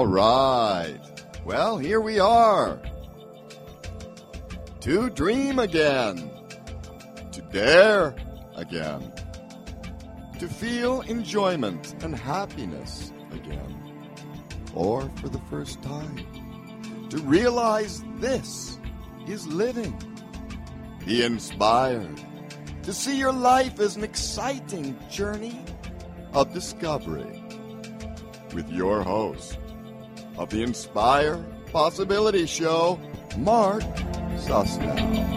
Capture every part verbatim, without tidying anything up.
right. Well, here we are. To dream again. To dare again. To feel enjoyment and happiness again. Or for the first time. To realize this is living. Be inspired. To see your life as an exciting journey of discovery. With your host of the Inspire Possibility Show, Mark Susnell.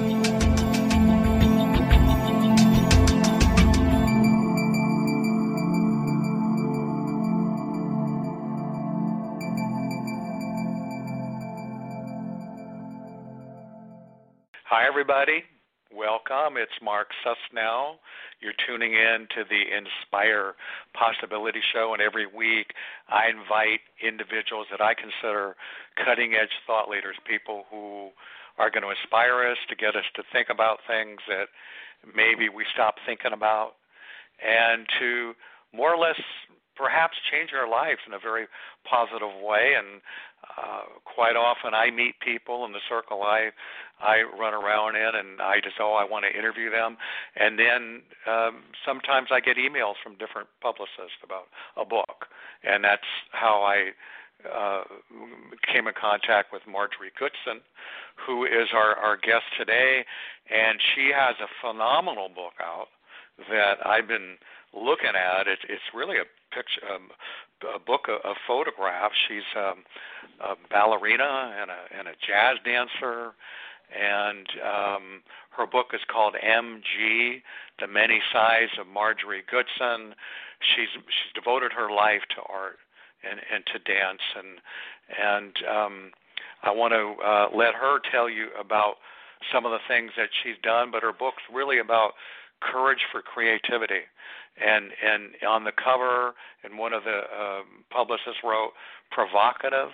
Hi, everybody. Welcome. It's Mark Susnell. You're tuning in to the Inspire Possibility Show, and every week I invite individuals that I consider cutting-edge thought leaders, people who are going to inspire us, to get us to think about things that maybe we stop thinking about, and to more or less perhaps change our lives in a very positive way. And uh, quite often I meet people in the circle I I run around in, and I just, oh, I want to interview them. And then um, sometimes I get emails from different publicists about a book, and that's how I uh, came in contact with Marjorie Goodson, who is our, our guest today, and she has a phenomenal book out that I've been looking at. It, it's really a picture, um, a book of, of photographs. She's um, a ballerina and a, and a jazz dancer, and um, her book is called M G, The Many Sides of Marjorie Goodson. She's she's devoted her life to art and, and to dance, and and um, I want to uh, let her tell you about some of the things that she's done. But her book's really about courage for creativity. And and on the cover, and one of the uh, publicists wrote, provocative,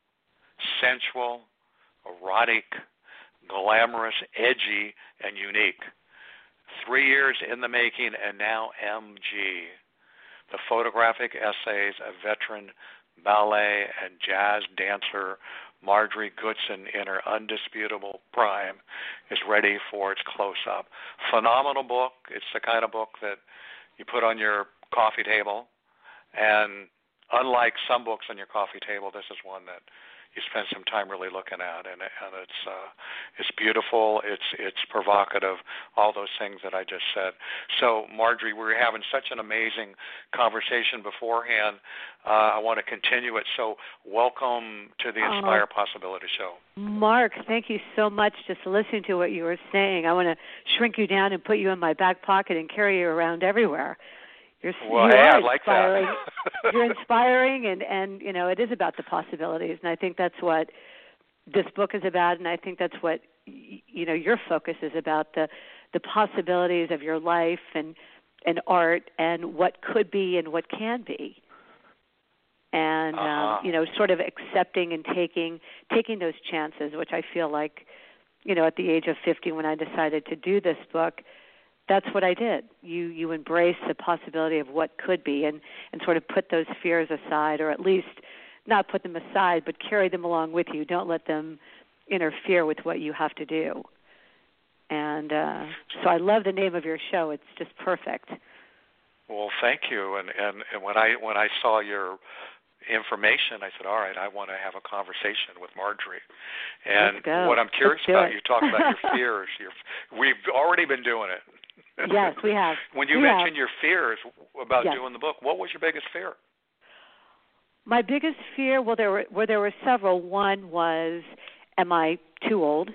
sensual, erotic, glamorous, edgy, and unique. Three years in the making, and now M G. The photographic essays of veteran ballet and jazz dancer Marjorie Goodson in her undisputable prime is ready for its close-up. Phenomenal book. It's the kind of book that you put on your coffee table, and unlike some books on your coffee table, this is one that you spend some time really looking at, and, and it's uh, it's beautiful, it's it's provocative, all those things that I just said. So, Marjorie, we were having such an amazing conversation beforehand. Uh, I want to continue it. So, welcome to the Inspire oh, Possibility Show. Mark, thank you so much. Just listening to what you were saying, I want to shrink you down and put you in my back pocket and carry you around everywhere. You're, well, you hey, are I like inspiring. that. You're inspiring, and, and, you know, it is about the possibilities, and I think that's what this book is about, and I think that's what, you know, your focus is about, the the possibilities of your life and, and art and what could be and what can be. And, uh-huh. um, you know, sort of accepting and taking taking those chances, which I feel like, you know, at the age of fifty when I decided to do this book, that's what I did. You you embrace the possibility of what could be, and, and sort of put those fears aside, or at least not put them aside, but carry them along with you. Don't let them interfere with what you have to do. And uh, so I love the name of your show. It's just perfect. Well, thank you. And, and, and when I when I saw your information, I said, all right, I want to have a conversation with Marjorie. And what I'm curious about, you talk about your fears. Your, we've already been doing it. Yes, we have. When you we mentioned have. your fears about yes. doing the book, what was your biggest fear? My biggest fear, well, there were well, there were several. One was, am I too old?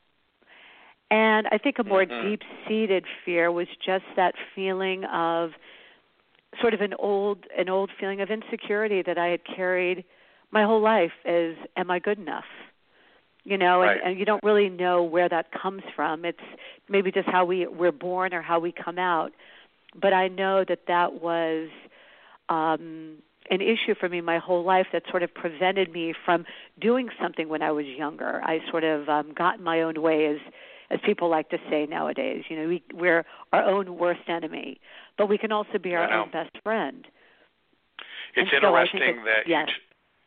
And I think a more mm-hmm. deep-seated fear was just that feeling of sort of an old an old feeling of insecurity that I had carried my whole life as, am I good enough? You know, right. and, and you don't really know where that comes from. It's maybe just how we, we're born or how we come out. But I know that that was um, an issue for me my whole life that sort of prevented me from doing something when I was younger. I sort of um, got in my own way, as as people like to say nowadays. You know, we, we're our own worst enemy, but we can also be our own best friend. It's and interesting so it, that yes. you,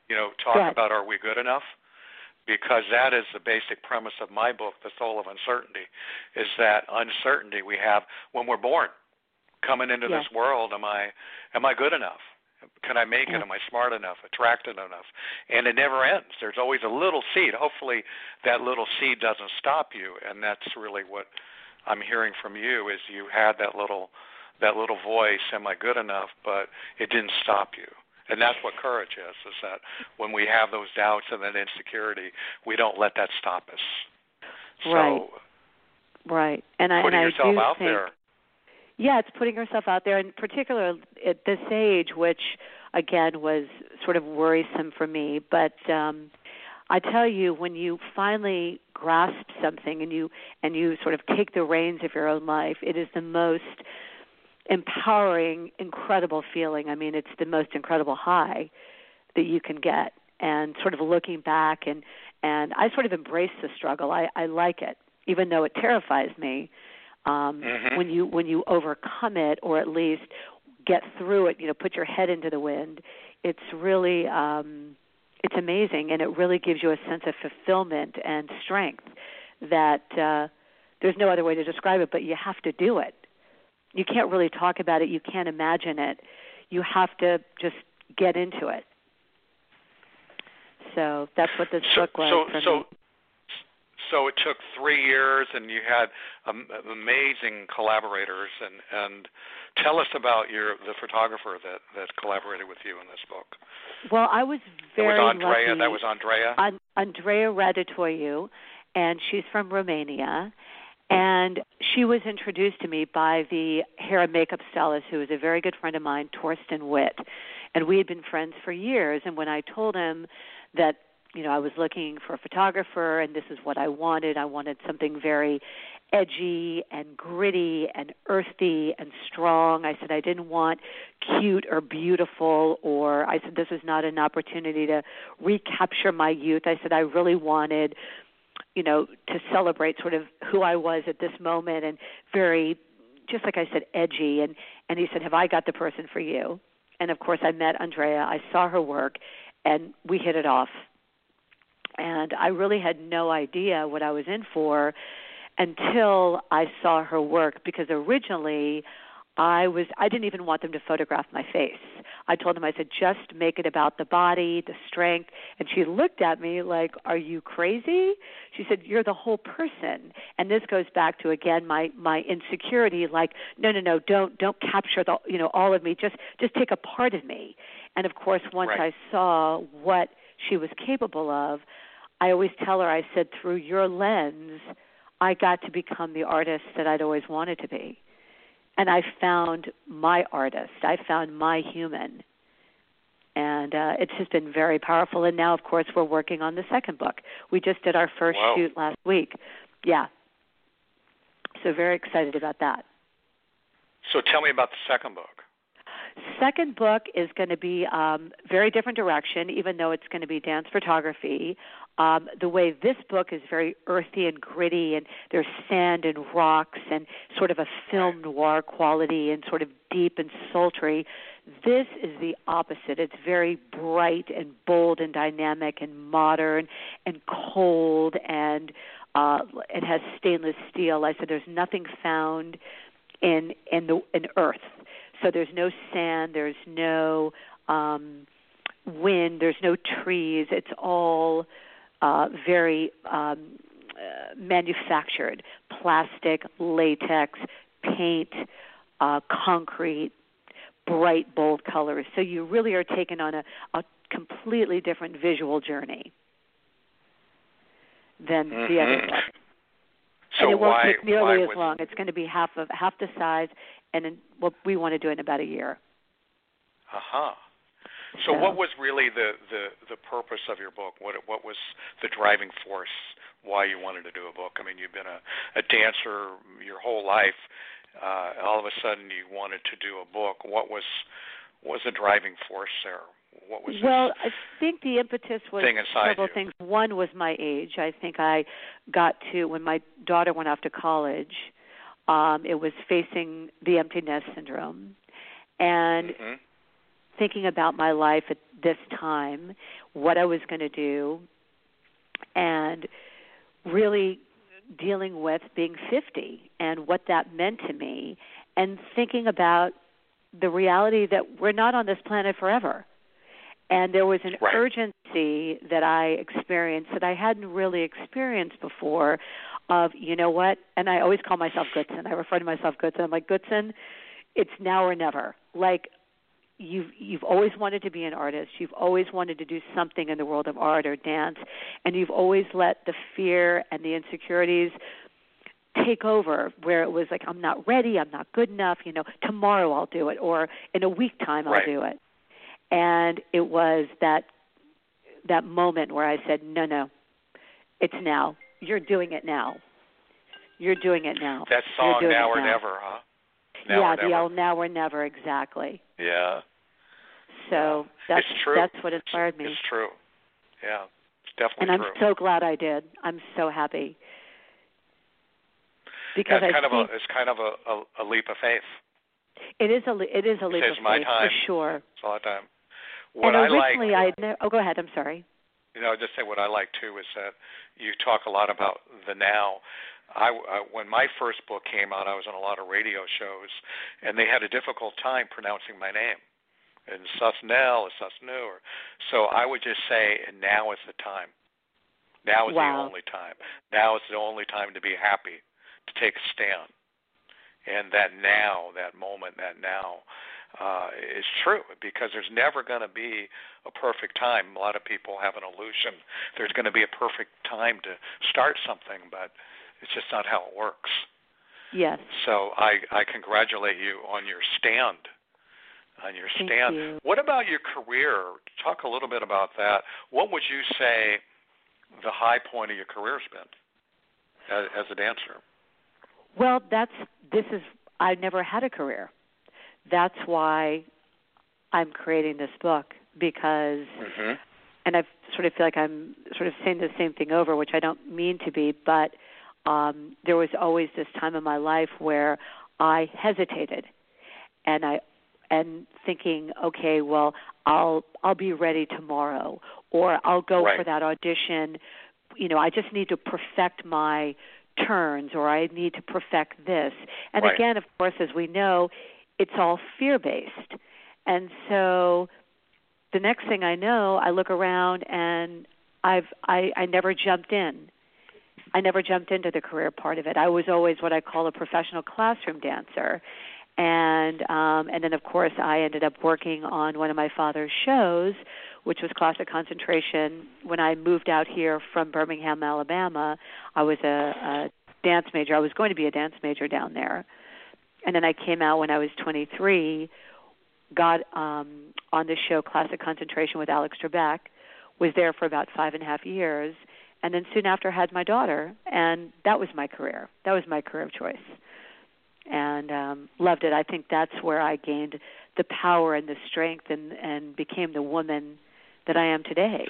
you know, talk about are we good enough? Because that is the basic premise of my book, The Soul of Uncertainty, is that uncertainty we have when we're born. Coming into yes. this world, am I am I good enough? Can I make it? Am I smart enough, attractive enough? And it never ends. There's always a little seed. Hopefully that little seed doesn't stop you, and that's really what I'm hearing from you is you had that little that little voice, am I good enough? But it didn't stop you. And that's what courage is, is that when we have those doubts and that insecurity, we don't let that stop us. Right. So right. And I, putting and yourself I do out think, there. Yeah, it's putting yourself out there, in particular at this age, which, again, was sort of worrisome for me. But um, I tell you, when you finally grasp something and you and you sort of take the reins of your own life, it is the most empowering, incredible feeling. I mean, it's the most incredible high that you can get. And sort of looking back, and, and I sort of embrace the struggle. I, I like it, even though it terrifies me. Um, mm-hmm. When you when you overcome it, or at least get through it, you know, put your head into the wind, it's really um, it's amazing, and it really gives you a sense of fulfillment and strength that uh, there's no other way to describe it. But you have to do it. You can't really talk about it. You can't imagine it. You have to just get into it. So that's what this so, book was so, for so, me. So it took three years, and you had um, amazing collaborators. And, and tell us about your the photographer that, that collaborated with you in this book. Well, I was very that was Andrea. lucky. That was Andrea. An- Andrea Raditoiu, and she's from Romania. And she was introduced to me by the hair and makeup stylist, who was a very good friend of mine, Torsten Witt. And we had been friends for years. And when I told him that, you know, I was looking for a photographer and this is what I wanted, I wanted something very edgy and gritty and earthy and strong. I said I didn't want cute or beautiful, or I said this was not an opportunity to recapture my youth. I said I really wanted, you know, to celebrate sort of who I was at this moment, and very, just like I said, edgy. And, and he said, have I got the person for you? And, of course, I met Andrea. I saw her work, and we hit it off. And I really had no idea what I was in for until I saw her work, because originally I was I didn't even want them to photograph my face. I told them, I said, just make it about the body, the strength. And she looked at me like, are you crazy? She said, you're the whole person. And this goes back to, again, my, my insecurity, like, no, no, no, don't don't capture the you know all of me. Just just take a part of me. And, of course, once right. I saw what she was capable of, I always tell her, I said, through your lens, I got to become the artist that I'd always wanted to be. And I found my artist. I found my human. And uh, it's just been very powerful. And now, of course, we're working on the second book. We just did our first wow. shoot last week. Yeah. So very excited about that. So tell me about the second book. Second book is going to be um, very different direction, even though it's going to be dance photography. Um, the way this book is very earthy and gritty, and there's sand and rocks and sort of a film noir quality and sort of deep and sultry. This is the opposite. It's very bright and bold and dynamic and modern and cold, and uh, it has stainless steel. I said there's nothing found in in the in earth. So there's no sand, there's no um, wind, there's no trees. It's all uh, very um, uh, manufactured, plastic, latex, paint, uh, concrete, bright, bold colors. So you really are taken on a, a completely different visual journey than mm-hmm. the other book. So and it won't why, take nearly why as was... long. It's going to be half of half the size, and in, well, we want to do it in about a year. Uh-huh. So, so what was really the, the, the purpose of your book? What what was the driving force why you wanted to do a book? I mean, you've been a, a dancer your whole life. Uh, all of a sudden, you wanted to do a book. What was what was the driving force there? What was well, I think the impetus was several you? things. One was my age. I think I got to, when my daughter went off to college, um, it was facing the empty nest syndrome. And mm-hmm. thinking about my life at this time, what I was going to do, and really dealing with being fifty and what that meant to me, and thinking about the reality that we're not on this planet forever. And there was an right. urgency that I experienced that I hadn't really experienced before of, you know what, and I always call myself Goodson. I refer to myself Goodson. I'm like, Goodson, it's now or never. Like, you've you've always wanted to be an artist. You've always wanted to do something in the world of art or dance, and you've always let the fear and the insecurities take over, where it was like, I'm not ready, I'm not good enough, you know, tomorrow I'll do it, or in a week time I'll right. do it. And it was that that moment where I said, no, no, it's now. You're doing it now. You're doing it now. That song, Now or now. Never, huh? Now yeah, or the never. old Now or Never, exactly. Yeah. So yeah. that's it's true. that's what inspired me. It's true. Yeah, it's definitely and I'm true. so glad I did. I'm so happy. Because yeah, it's I kind think of a it's kind of a, a, a leap of faith. It is a it is a leap it's of my faith time. for sure. It's all the time. What and I like, originally I ne- oh go ahead. I'm sorry. You know, just say what I like too is that you talk a lot about the now. I, I when my first book came out, I was on a lot of radio shows, and they had a difficult time pronouncing my name. And Susnell or Susnu, or so I would just say, and now is the time. Now is wow. the only time. Now is the only time to be happy, to take a stand. And that now, that moment, that now uh, is true, because there's never going to be a perfect time. A lot of people have an illusion there's going to be a perfect time to start something, but it's just not how it works. Yes. So I, I congratulate you on your stand. On your Thank stand. You. What about your career? Talk a little bit about that. What would you say the high point of your career has been as, as a dancer? Well, that's this is I never had a career. That's why I'm creating this book, because mm-hmm. and I sort of feel like I'm sort of saying the same thing over, which I don't mean to be, but um, there was always this time in my life where I hesitated, and I and thinking, okay, well, I'll I'll be ready tomorrow, or I'll go right. for that audition. You know, I just need to perfect my turns, or I need to perfect this. And right. again, of course, as we know, it's all fear-based. And so the next thing I know, I look around and I've I, I never jumped in. I never jumped into the career part of it. I was always what I call a professional classroom dancer. And um, and then, of course, I ended up working on one of my father's shows, which was Classic Concentration. When I moved out here from Birmingham, Alabama, I was a, a dance major. I was going to be a dance major down there. And then I came out when I was twenty-three, got um, on the show Classic Concentration with Alex Trebek, was there for about five and a half years, and then soon after had my daughter, and that was my career. That was my career of choice. And um, loved it. I think that's where I gained the power and the strength and, and became the woman that I am today.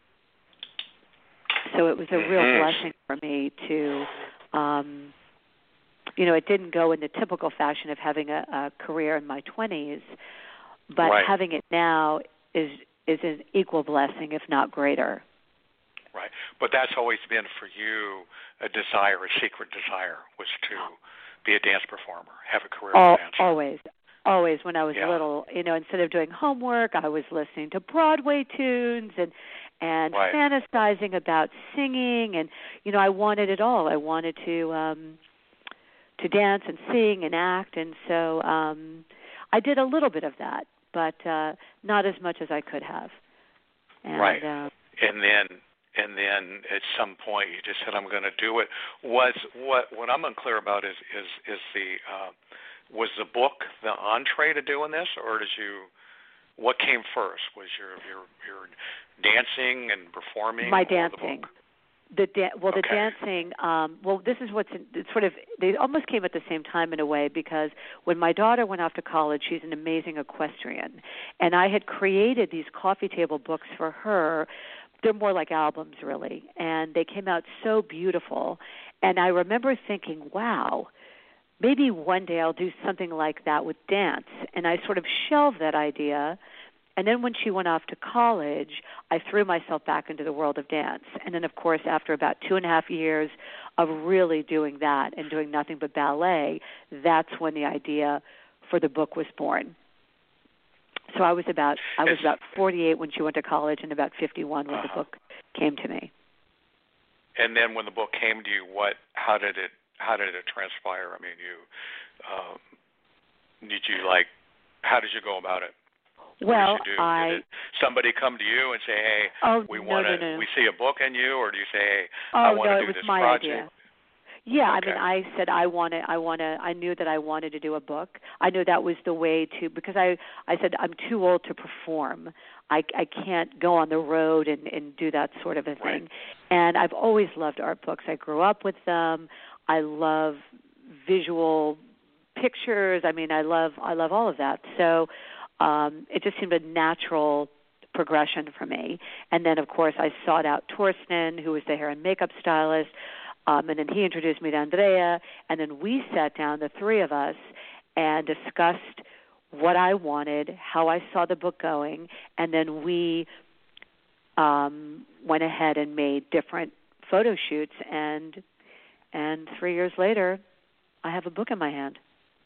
So it was a real mm-hmm. blessing for me to, um, you know, it didn't go in the typical fashion of having a, a career in my twenties, but right. having it now is is an equal blessing, if not greater. Right. But that's always been for you a desire, a secret desire, was to be a dance performer, have a career All, as a dancer. Always. Always when I was yeah. little, you know, instead of doing homework, I was listening to Broadway tunes and and right. fantasizing about singing, and you know, I wanted it all. I wanted to um to dance and sing and act, and so um I did a little bit of that, but uh not as much as I could have. And, right. Uh, and then and then at some point you just said, I'm going to do it. Was what what I'm unclear about is is is the uh, was the book the entree to doing this, or did you? What came first? Was your your your dancing and performing? My or dancing. The book? The da- well, the okay. dancing. Um, well, this is what's in, it's sort of. They almost came at the same time in a way, because when my daughter went off to college, she's an amazing equestrian, and I had created these coffee table books for her. They're more like albums, really, and they came out so beautiful. And I remember thinking, wow, maybe one day I'll do something like that with dance. And I sort of shelved that idea And then when she went off to college, I threw myself back into the world of dance. And then, of course, after about two and a half years of really doing that and doing nothing but ballet, that's when the idea for the book was born. So I was about I was about forty-eight when she went to college, and about fifty-one when uh-huh. the book came to me. And then when the book came to you, what? How did it? How did it transpire? I mean, you um, did you like? How did you go about it? Well, what did you do? I did it, somebody come to you and say, "Hey, oh, we no, want to. no, no, no. We see a book in you," or do you say, "Hey, oh, I want no, to it do was this my project"? Idea. Yeah, okay. I mean, I said I want to. I want to. I knew that I wanted to do a book. I knew that was the way to, because I. I said I'm too old to perform. I, I can't go on the road and, and do that sort of a thing. Right. And I've always loved art books. I grew up with them. I love visual pictures. I mean, I love. I love all of that. So um, it just seemed a natural progression for me. And then, of course, I sought out Torsten, who was the hair and makeup stylist. Um, and then he introduced me to Andrea, and then we sat down, the three of us, and discussed what I wanted, how I saw the book going, and then we um, went ahead and made different photo shoots, and and three years later, I have a book in my hand.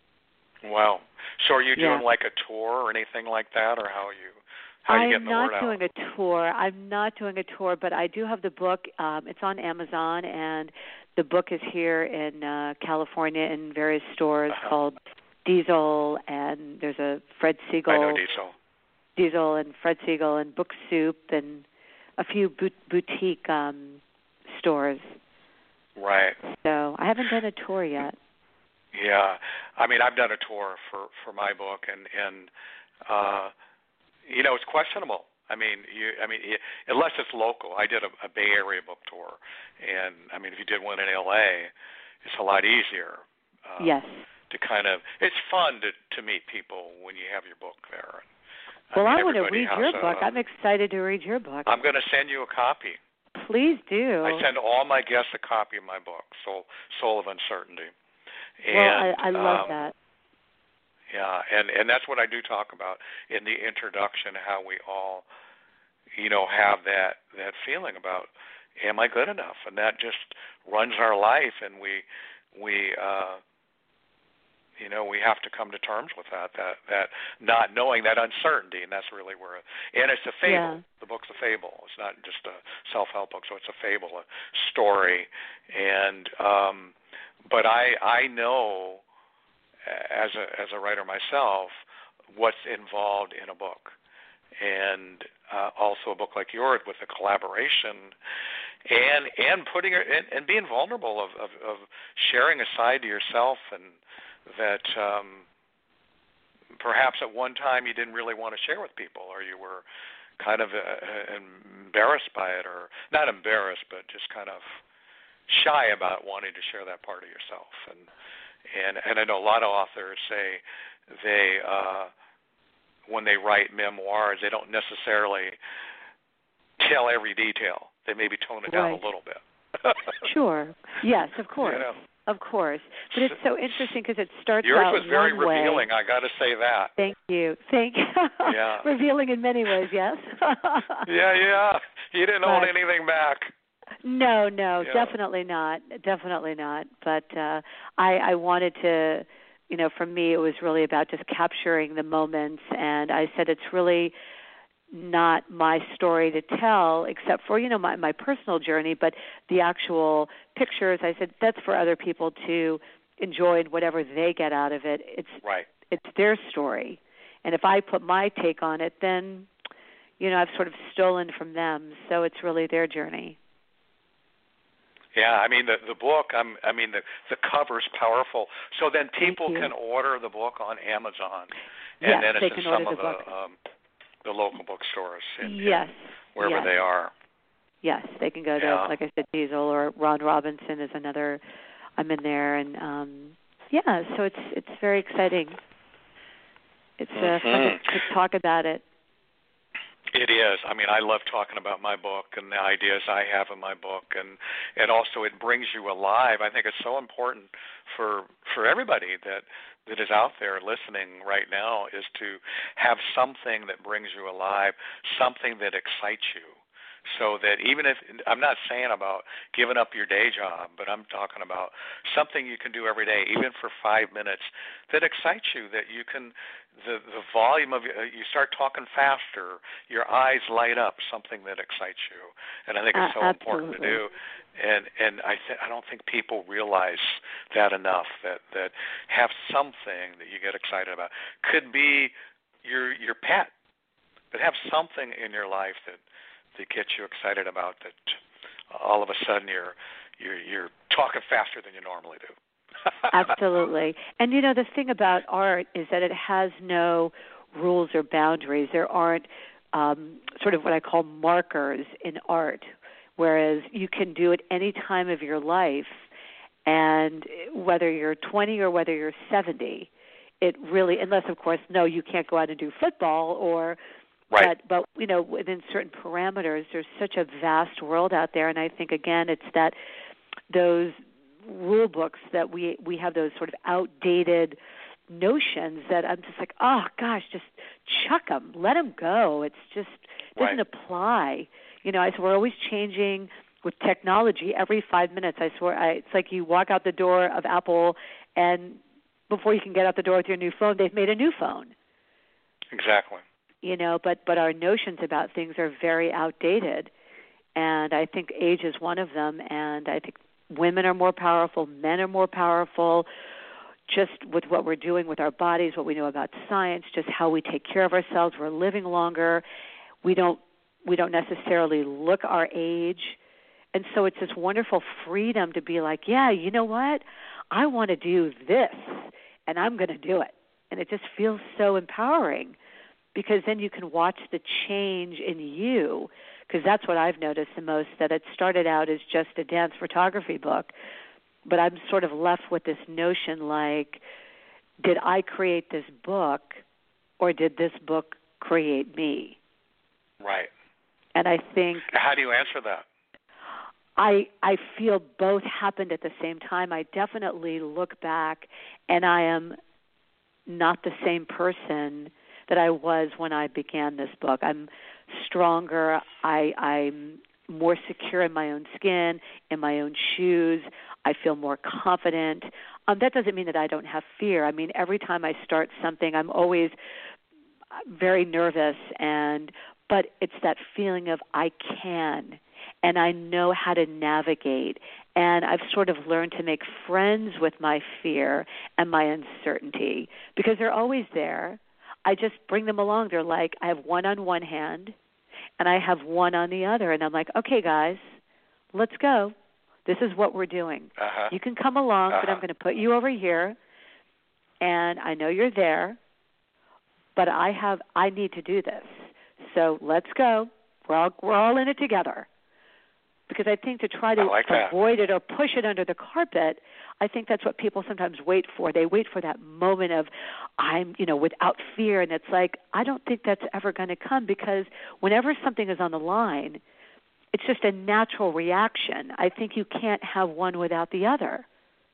Wow. So are you yeah. doing like a tour or anything like that, or how are you? How are you getting the word out? I'm not doing a tour. I'm not doing a tour, but I do have the book. Um, it's on Amazon, and the book is here in uh, California in various stores uh-huh. called Diesel, and there's a Fred Siegel. I know Diesel. Diesel and Fred Siegel and Book Soup and a few boot, boutique um, stores. Right. So I haven't done a tour yet. Yeah. I mean, I've done a tour for, for my book, and, and uh, you know, it's questionable. I mean, you, I mean, unless it's local. I did a, a Bay Area book tour, and I mean, if you did one in L A, it's a lot easier. Uh, yes. To kind of, it's fun to to meet people when you have your book there. Well, I, mean, I want to read your a, book. I'm excited to read your book. I'm going to send you a copy. Please do. I send all my guests a copy of my book, Soul, Soul of Uncertainty. And, well, I, I love um, that. Yeah, and, and that's what I do talk about in the introduction, how we all, you know, have that, that feeling about, am I good enough? And that just runs our life, and we, we uh, you know, we have to come to terms with that, that, that not knowing, that uncertainty, and that's really where, it, and it's a fable. Yeah. The book's a fable. It's not just a self-help book, so it's a fable, a story. And, um, but I, I know, as a as a writer myself, what's involved in a book, and uh, also a book like yours with a collaboration, and and putting it and, and being vulnerable of, of, of sharing a side to yourself, and that um, perhaps at one time you didn't really want to share with people, or you were kind of uh, embarrassed by it, or not embarrassed, but just kind of shy about wanting to share that part of yourself. And And and I know a lot of authors say they, uh, when they write memoirs, they don't necessarily tell every detail. They maybe tone it down right. a little bit. Sure. Yes, of course. You know. Of course. But it's so interesting because it starts Yours out was very one revealing, way. I got to say that. Thank you. Thank you. Yeah. Revealing in many ways, yes. yeah, yeah. You didn't hold but, anything back. No, no, yeah. definitely not. Definitely not. But uh, I, I wanted to, you know, for me it was really about just capturing the moments. And I said it's really not my story to tell except for, you know, my, my personal journey, but the actual pictures, I said that's for other people to enjoy and whatever they get out of it. It's right. It's their story. And if I put my take on it, then, you know, I've sort of stolen from them. So it's really their journey. Yeah, I mean the the book. I'm, I mean the the cover's powerful. So then people can order the book on Amazon, and yes, then they it's can in some order of the, the book. um, the local bookstores. In, yes, in wherever yes. they are. Yes, they can go to, yeah. like I said, Diesel or Ron Robinson is another. I'm in there, and um, yeah, so it's it's very exciting. It's uh, mm-hmm. fun to, to talk about it. It is. I mean, I love talking about my book and the ideas I have in my book, and and also it brings you alive. I think it's so important for for everybody that that is out there listening right now is to have something that brings you alive, something that excites you. So that even if, I'm not saying about giving up your day job, but I'm talking about something you can do every day, even for five minutes, that excites you, that you can, the, the volume of, you start talking faster, your eyes light up, something that excites you. And I think it's so uh, important to do. And and I th- I don't think people realize that enough, that, that have something that you get excited about. Could be your your pet, but have something in your life that that gets you excited about, that all of a sudden you're you're you're talking faster than you normally do. Absolutely. And you know, the thing about art is that it has no rules or boundaries. There aren't um, sort of what I call markers in art, whereas you can do it any time of your life, and whether you're twenty or whether you're seventy, it really, unless of course, no, you can't go out and do football or. Right. But, but, you know, within certain parameters, there's such a vast world out there. And I think, again, it's that those rule books that we, we have those sort of outdated notions that I'm just like, oh, gosh, just chuck them. Let them go. It's just doesn't right. apply. You know, I we're always changing with technology every five minutes. I swear, I, it's like you walk out the door of Apple, and before you can get out the door with your new phone, they've made a new phone. Exactly. You know, but, but our notions about things are very outdated, and I think age is one of them, and I think women are more powerful, men are more powerful, just with what we're doing with our bodies, what we know about science, just how we take care of ourselves. We're living longer. We don't we don't necessarily look our age, and so it's this wonderful freedom to be like, yeah, you know what? I want to do this, and I'm going to do it, and it just feels so empowering. Because then you can watch the change in you, because that's what I've noticed the most, that it started out as just a dance photography book, but I'm sort of left with this notion like, did I create this book, or did this book create me? Right. And I think... How do you answer that? I I feel both happened at the same time. I definitely look back, and I am not the same person that I was when I began this book. I'm stronger. I, I'm more secure in my own skin, in my own shoes. I feel more confident. Um, that doesn't mean that I don't have fear. I mean, every time I start something, I'm always very nervous, and but it's that feeling of I can, and I know how to navigate. And I've sort of learned to make friends with my fear and my uncertainty, because they're always there. I just bring them along. They're like, I have one on one hand, and I have one on the other. And I'm like, okay, guys, let's go. This is what we're doing. Uh-huh. You can come along, uh-huh. but I'm going to put you over here, and I know you're there, but I have, I need to do this. So let's go. We're all, we're all in it together. Because I think to try to like avoid it or push it under the carpet, I think that's what people sometimes wait for. They wait for that moment of, I'm, you know, without fear. And it's like, I don't think that's ever going to come, because whenever something is on the line, it's just a natural reaction. I think you can't have one without the other.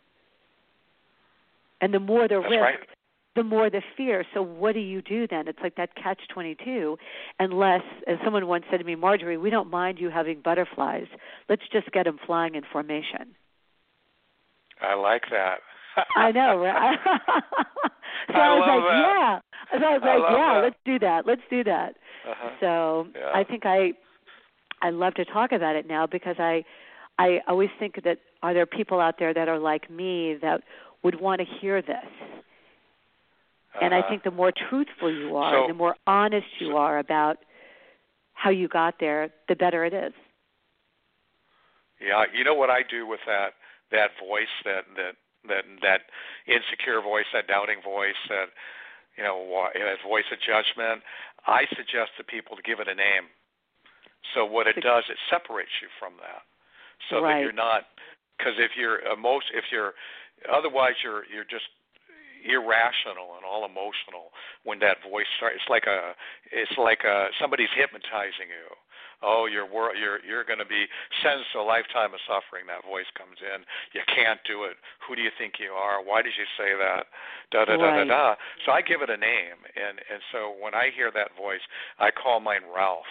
And the more the that's risk, right. the more the fear. So what do you do then? It's like that catch twenty-two, unless, as someone once said to me, Marjorie, we don't mind you having butterflies. Let's just get them flying in formation. I like that. I know, right? so I, I was love like, that. yeah. So I was I like, yeah, that. let's do that. Let's do that. Uh-huh. So yeah. I think I I love to talk about it now, because I I always think that, are there people out there that are like me that would want to hear this? Uh-huh. And I think the more truthful you are, so, and the more honest you so, are about how you got there, the better it is. Yeah, you know what I do with that that voice, that that that that insecure voice, that doubting voice, that you know, that voice of judgment. I suggest to people to give it a name. So what it does, it separates you from that, so right. that you're not. Because if you're most, if you're, otherwise you're you're just irrational and all emotional when that voice starts. It's like a, it's like a, somebody's hypnotizing you. Oh, you're you're you're going to be sentenced to a lifetime of suffering. That voice comes in. You can't do it. Who do you think you are? Why did you say that? Da da da da da. So I give it a name, and and so when I hear that voice, I call mine Ralph.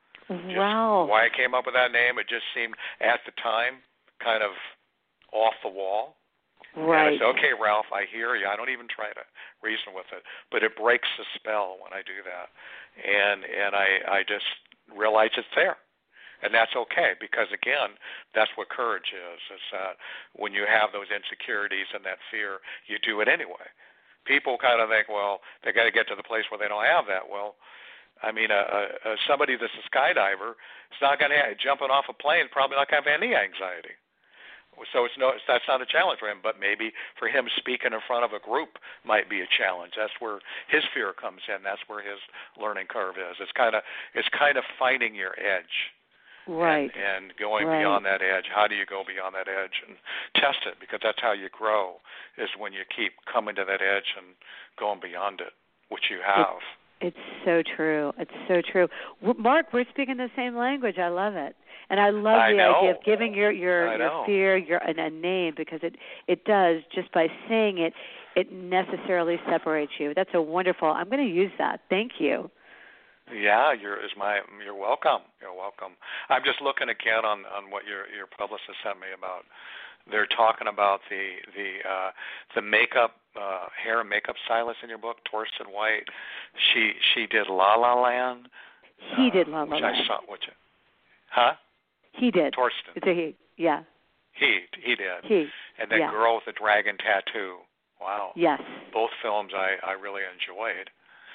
Wow. Just why I came up with that name, it just seemed at the time kind of off the wall. Right. And I said, okay, Ralph, I hear you. I don't even try to reason with it, but it breaks the spell when I do that, and and I I just realize it's there, and that's okay, because again, that's what courage is. Is that when you have those insecurities and that fear, you do it anyway. People kind of think, well, they got to get to the place where they don't have that. Well, I mean, a, a, a somebody that's a skydiver is not going to have, jumping off a plane, probably not going to have any anxiety. So it's no, that's not a challenge for him, but maybe for him speaking in front of a group might be a challenge. That's where his fear comes in. That's where his learning curve is. It's kind of it's kind of finding your edge, right, and, and going right. beyond that edge. How do you go beyond that edge and test it? Because that's how you grow, is when you keep coming to that edge and going beyond it, which you have. It's, it's so true. It's so true. Mark, we're speaking the same language. I love it. And I love I the know. idea of giving your your, I your know. fear your a, a name, because it it does, just by saying it, it necessarily separates you. That's a wonderful. I'm going to use that. Thank you. Yeah, you're is my you're welcome. You're welcome. I'm just looking again on, on what your your publicist sent me about. They're talking about the the uh, the makeup uh, hair and makeup stylist in your book, Torsten White. She she did La La Land. He uh, did La La which Land. I saw, which, huh? He did. Torsten. It's a he. Yeah. He he did. He. And that yeah. Girl with the Dragon Tattoo. Wow. Yes. Both films I, I really enjoyed.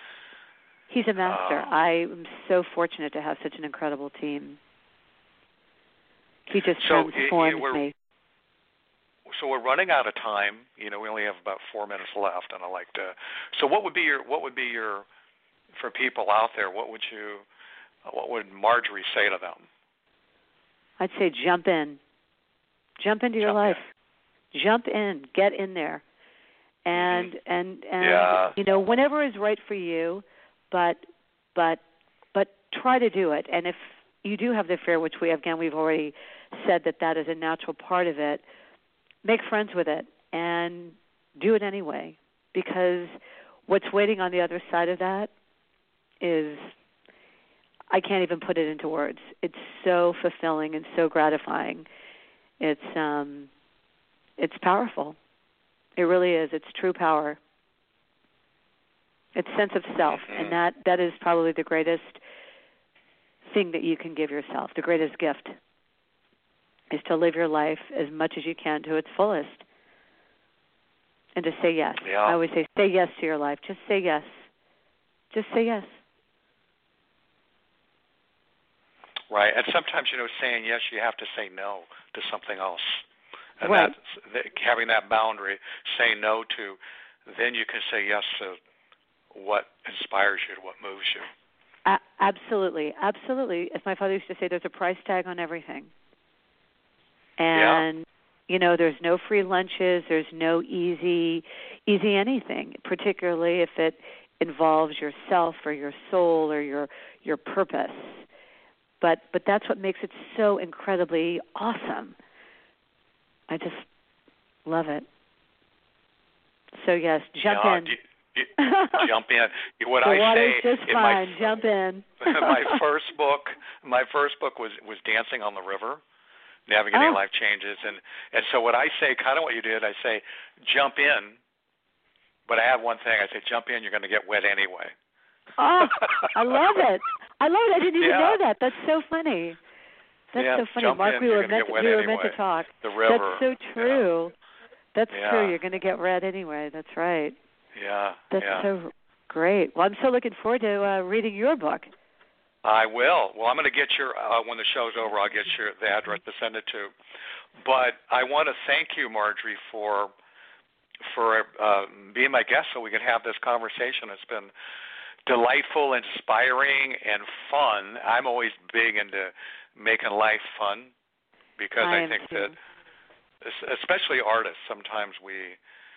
He's a master. Um, I am so fortunate to have such an incredible team. He just so transformed we're, me. So we're running out of time. You know, we only have about four minutes left, and I like to. So what would be your what would be your for people out there? What would you what would Marjorie say to them? I'd say jump in. Jump into your jump life. In. Jump in. Get in there. And mm-hmm. and and yeah. you know, whenever is right for you, but but but try to do it. And if you do have the fear, which we again we've already said that that is a natural part of it, make friends with it and do it anyway, because what's waiting on the other side of that is, I can't even put it into words. It's so fulfilling and so gratifying. It's um, it's powerful. It really is. It's true power. It's sense of self, mm-hmm. and that, that is probably the greatest thing that you can give yourself. The greatest gift is to live your life as much as you can to its fullest, and to say yes. Yeah. I always say, say yes to your life. Just say yes. Just say yes. Right, and sometimes, you know, saying yes, you have to say no to something else. And right. that, having that boundary, saying no to, then you can say yes to what inspires you, to what moves you. A- absolutely, absolutely. As my father used to say, there's a price tag on everything. And, yeah. you know, there's no free lunches, there's no easy, easy anything, particularly if it involves yourself or your soul or your your purpose. But but that's what makes it so incredibly awesome. I just love it. So yes, jump yeah, in. You, you, jump in. What the I water's say just in fine. my Jump in. my first book, my first book was was Dancing on the River, Navigating oh. Life Changes, and and so what I say, kind of what you did, I say, jump in. But I have one thing. I say, jump in. You're going to get wet anyway. Oh, I love it. I love it. I didn't even yeah. know that. That's so funny. That's yeah, so funny. jump Mark, in. we You're were meant to, we anyway. were meant to talk. The river. That's so true. Yeah. That's yeah. true. You're going to get red anyway. That's right. Yeah. That's yeah. so great. Well, I'm so looking forward to uh, reading your book. I will. Well, I'm going to get your, uh, when the show's over, I'll get your the address to send it to. But I want to thank you, Marjorie, for for uh, being my guest so we can have this conversation. It's been delightful, inspiring, and fun. I'm always big into making life fun because I, I think too. that, especially artists, sometimes we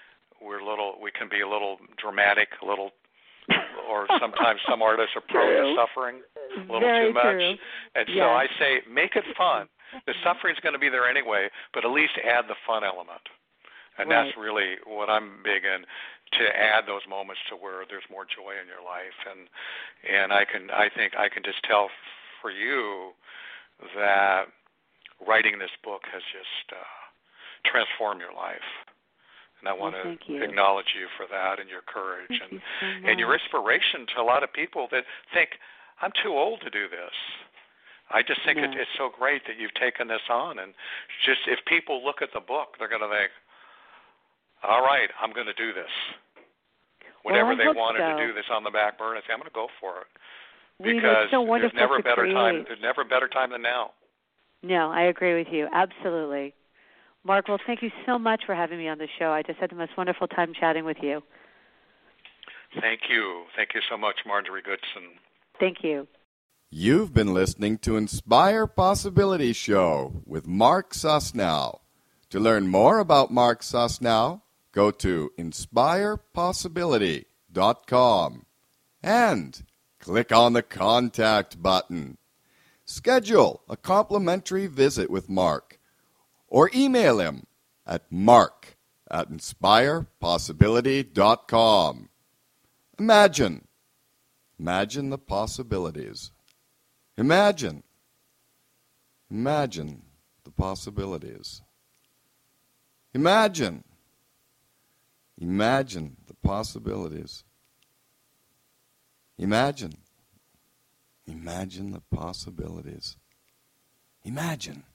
we're a little, we can be a little dramatic, a little, or sometimes some artists are prone to suffering a little Very too much. True. And yes. so I say, make it fun. The suffering's going to be there anyway, but at least add the fun element. And right. that's really what I'm big in, to add those moments to where there's more joy in your life. And and I can I think I can just tell for you that writing this book has just uh, transformed your life. And I want well, to you. acknowledge you for that and your courage thank and you so and your inspiration to a lot of people that think, I'm too old to do this. I just think no. it, it's so great that you've taken this on. And just if people look at the book, they're going to think, all right, I'm going to do this. Whenever well, they hope wanted so. to do this on the back burner, I say, I'm going to go for it. We Because so there's never a better create. time. There's never a better time than now. No, I agree with you. Absolutely. Mark, well, thank you so much for having me on the show. I just had the most wonderful time chatting with you. Thank you. Thank you so much, Marjorie Goodson. Thank you. You've been listening to Inspire Possibility Show with Mark Susnow. To learn more about Mark Susnow, go to inspire possibility dot com and click on the Contact button. Schedule a complimentary visit with Mark or email him at mark at inspire possibility dot com. Imagine. Imagine the possibilities. Imagine. Imagine the possibilities. Imagine. Imagine the possibilities. Imagine. Imagine the possibilities. Imagine.